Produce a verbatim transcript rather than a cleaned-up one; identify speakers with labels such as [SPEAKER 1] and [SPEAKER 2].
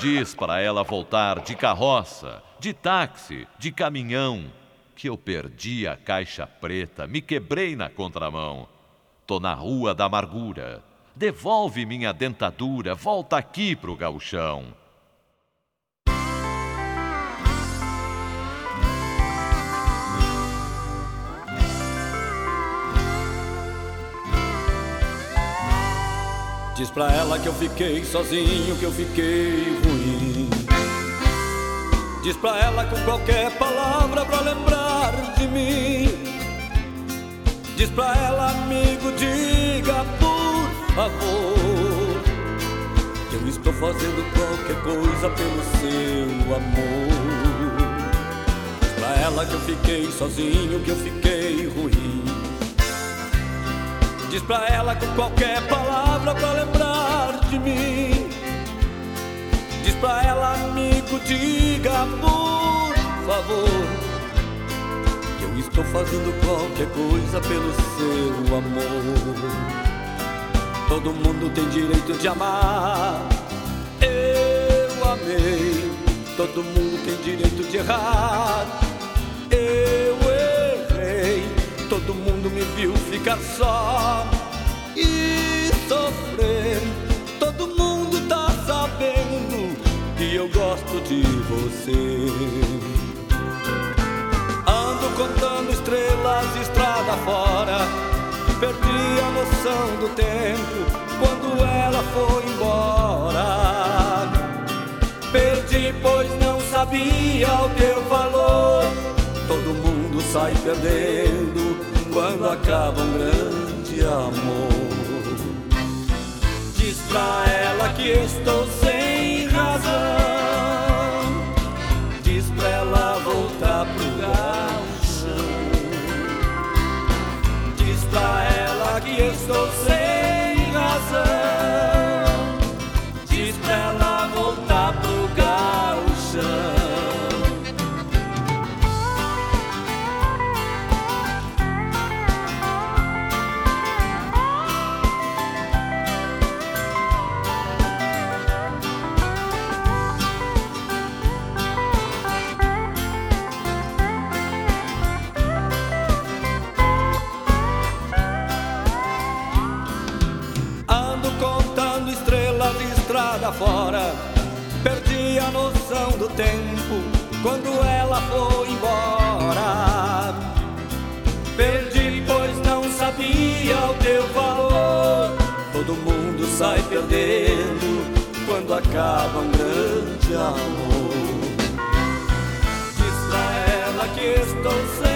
[SPEAKER 1] Diz para ela voltar de carroça, de táxi, de caminhão, que eu perdi a caixa preta, me quebrei na contramão. Tô na rua da amargura, devolve minha dentadura, volta aqui pro gauchão.
[SPEAKER 2] Diz pra ela que eu fiquei sozinho, que eu fiquei ruim. Diz pra ela com qualquer palavra pra lembrar de mim. Diz pra ela, amigo, diga por favor que eu estou fazendo qualquer coisa pelo seu amor. Diz pra ela que eu fiquei sozinho, que eu fiquei ruim. Diz pra ela com qualquer palavra pra lembrar de mim. Diz pra ela, amigo, diga por favor que eu estou fazendo qualquer coisa pelo seu amor. Todo mundo tem direito de amar, eu amei. Todo mundo tem direito de errar, eu errei. Todo mundo me viu ficar só e sofrer. Todo mundo tá sabendo que eu gosto de você. Ando contando estrelas estrada fora, perdi a noção do tempo quando ela foi embora. Perdi pois não sabia o teu valor. Todo mundo sai perdendo quando acaba um grande amor. Diz pra ela que estou sem razão. Diz pra ela voltar pro gauchão. Diz pra ela que estou sem razão. Diz pra ela voltar pro gauchão. Estrada fora, perdi a noção do tempo quando ela foi embora. Perdi pois não sabia o teu valor. Todo mundo sai perdendo quando acaba um grande amor. Diz pra ela que estou sem